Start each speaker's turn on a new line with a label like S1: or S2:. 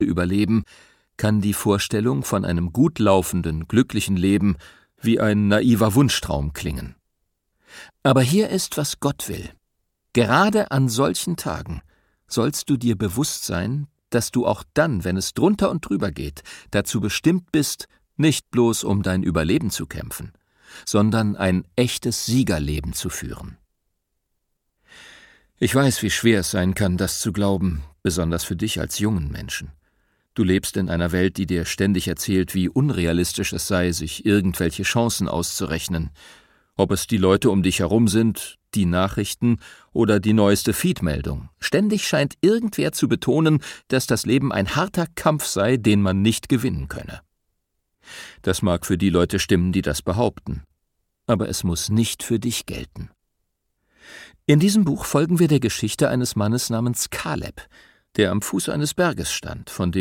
S1: überleben, kann die Vorstellung von einem gut laufenden, glücklichen Leben wie ein naiver Wunschtraum klingen. Aber hier ist, was Gott will. Gerade an solchen Tagen sollst du dir bewusst sein, dass du auch dann, wenn es drunter und drüber geht, dazu bestimmt bist, nicht bloß um dein Überleben zu kämpfen, sondern ein echtes Siegerleben zu führen. Ich weiß, wie schwer es sein kann, das zu glauben, besonders für dich als jungen Menschen. Du lebst in einer Welt, die dir ständig erzählt, wie unrealistisch es sei, sich irgendwelche Chancen auszurechnen. Ob es die Leute um dich herum sind, die Nachrichten oder die neueste Feed-Meldung. Ständig scheint irgendwer zu betonen, dass das Leben ein harter Kampf sei, den man nicht gewinnen könne. Das mag für die Leute stimmen, die das behaupten. Aber es muss nicht für dich gelten. In diesem Buch folgen wir der Geschichte eines Mannes namens Kaleb, der am Fuß eines Berges stand, von dem